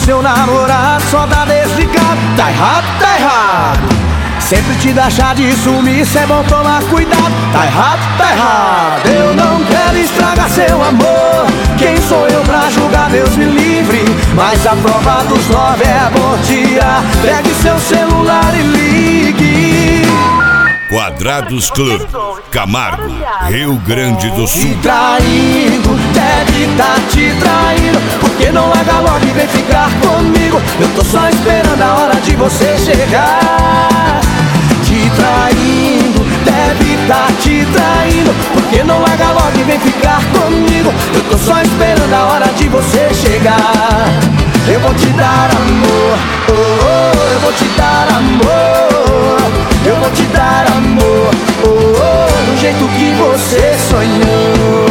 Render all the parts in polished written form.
seu namorado só dá desligado. Tá errado, tá errado. Sempre te dá chá de sumir, cê é bom tomar cuidado. Tá errado, tá errado. Eu não quero estragar seu amor. Quem sou eu pra julgar, Deus me livre. Mas a prova dos 9 é bom tirar. Pegue seu celular e ligue. Quadrados Club, Camargo, Rio Grande do Sul. Te traindo, deve tá te traindo. Por que não larga logo e vem ficar comigo? Eu tô só esperando a hora de você chegar. Te traindo, deve tá te traindo. Por que não larga logo e vem ficar comigo? Eu tô só esperando a hora de você chegar. Eu vou te dar amor, oh, oh, eu vou te dar amor. Eu vou te dar amor, oh, oh, do jeito que você sonhou.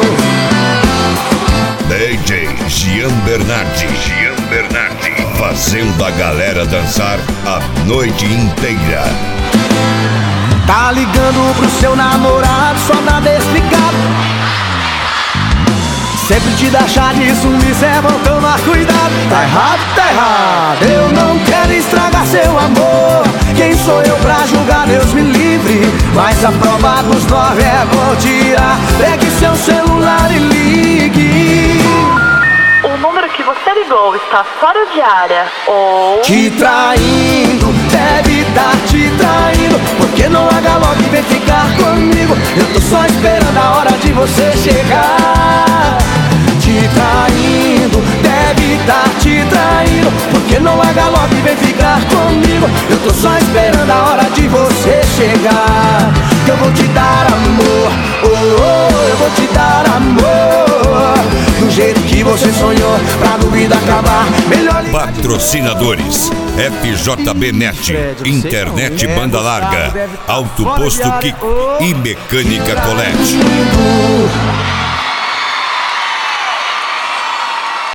DJ Gian Bernardi, fazendo a galera dançar a noite inteira. Tá ligando pro seu namorado, só dá desligado. Sempre te dá chá de sumir, cê é bom tomar cuidado. Tá errado, tá errado. Eu não quero estragar seu amor. Quem sou eu pra julgar, Deus me livre. Mas a prova dos 9 é bom tirar. Pegue seu celular e ligue. O número que você ligou está fora de área. Ou... Te traindo, deve tá te traindo. Por que não larga logo e vem ficar comigo? Eu tô só esperando a hora de você chegar. Te traindo, deve tá te traindo. Por que não larga logo e vem ficar comigo? Eu tô só esperando a hora de você chegar. Eu vou te dar amor, oh, oh, eu vou te dar amor. Do jeito que você sonhou, pra dúvida acabar. Melhor Patrocinadores: FJB Net, Internet Banda Larga, Auto Posto Kiko e Mecânica Colete.